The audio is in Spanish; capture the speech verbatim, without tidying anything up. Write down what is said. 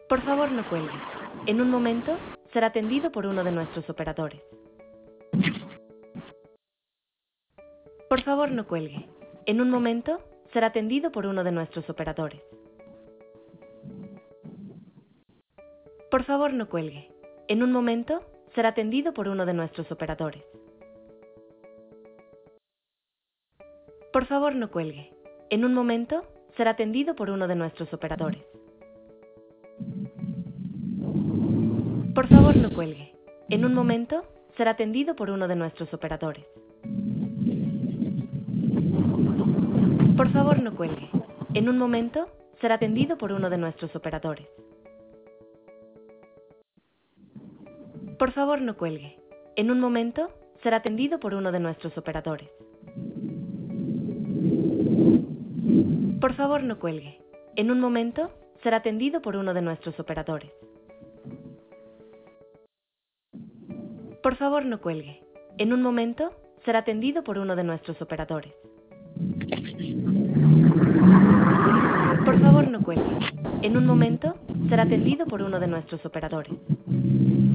Por favor, no cuelgue. En un momento, será atendido por uno de nuestros operadores. Por favor, no cuelgue. En un momento, será atendido por uno de nuestros operadores. Por favor, no cuelgue. En un momento, será atendido por uno de nuestros operadores. Por favor, no cuelgue. En un momento, será atendido por uno de nuestros operadores. Por favor, no cuelgue. En un momento, será atendido por uno de nuestros operadores. Por favor, no cuelgue. En un momento, será atendido por uno de nuestros operadores. Por favor, no cuelgue. En un momento, será atendido por uno de nuestros operadores. Por favor, no cuelgue. En un momento, será atendido por uno de nuestros operadores. Por favor, no cuelgue. En un momento, será atendido por uno de nuestros operadores. Por favor, no cuelgue. En un momento, será atendido por uno de nuestros operadores.